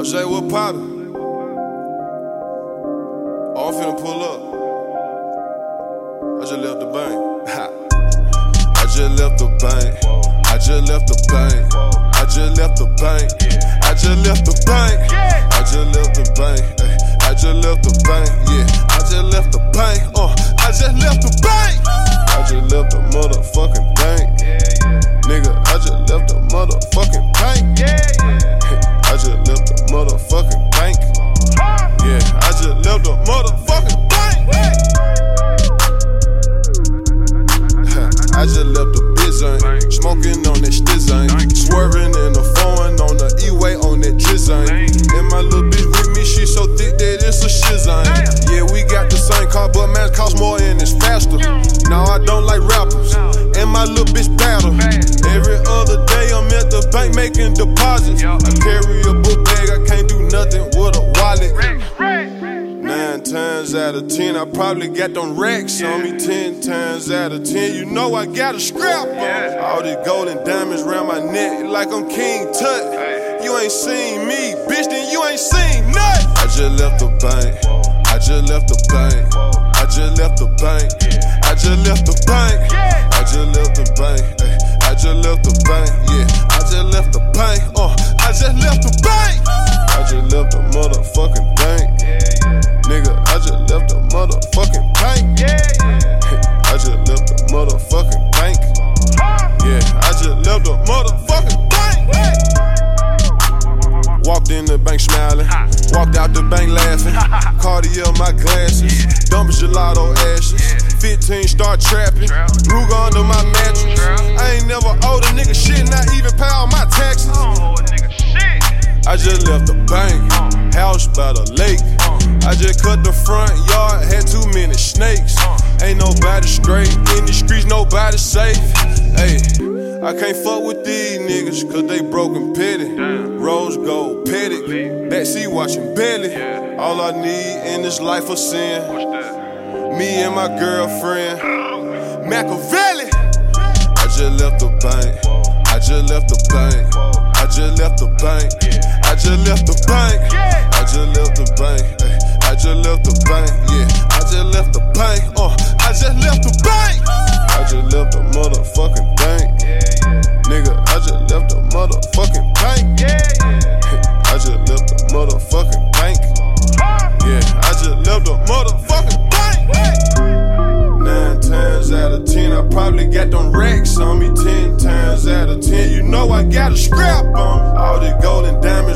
Jay, what poppin'? Oh, I'm finna pull up. I just left the bank. I just left the bank. I just left the bank. I just left the bank. I just left the bank. I just left the bank. I just left the bank. Yeah, I just left the bank. I just left the bank. I just left the motherfucking bank. Nigga, I just left the motherfucking bank. I just left the motherfucking bank. Yeah, I just left the motherfucking bank. I just left the bizzing, smoking on that stizzing, swerving in the foreign on the E-way on that drizzing. And my little bitch with me, she so thick that it's a shizzing. Yeah, we got the same car, but man, it costs more and it's faster. No, I don't like rappers, and my little bitch battle. Every other day I'm at the bank making deposits. I carry a book bag, I can't do nothing with a wallet. 9 times out of 10, I probably got them racks on me. 10 times out of 10, you know I got a scrap on. All these gold and diamonds around my neck like I'm King Tut. You ain't seen me, bitch, then you ain't seen nothing. I just left the bank. I just left the bank. I just left the bank. I just left the bank. I just left the bank. I just left the bank. Yeah, I just left the bank. I just left the bank. I just left the motherfucking bank. Nigga, I just left the motherfucking bank. I just left the motherfucking bank. Yeah, I just left the motherfucking bank. Walked in the bank smiling, walked out the bank laughing. Cartier my glasses, dumb gelato ashes. 15 start trapping, Ruger under my mattress. I ain't never owed a nigga shit, not even pay all my taxes. I just left the bank, house by the lake. I just cut the front yard, had too many snakes. Ain't nobody straight, in the streets nobody safe. Hey, I can't fuck with these niggas, cause they broken petty. Rose gold petty, backseat watching belly. All I need in this life of sin, me and my girlfriend, Machiavelli. I just left the bank, I just left the bank. I just left the bank. I just left the bank. I just left the bank. I just left the bank. Yeah, I just left the bank. I just left the bank. I just left the motherfucking bank. Nigga, I just left the motherfucking bank. I just left the motherfucking bank. Yeah, I just left the motherfucking bank. 9 times out of 10, I probably got them racks on me. 10 times out of 10, you know I got a scrap on me. All this gold and diamonds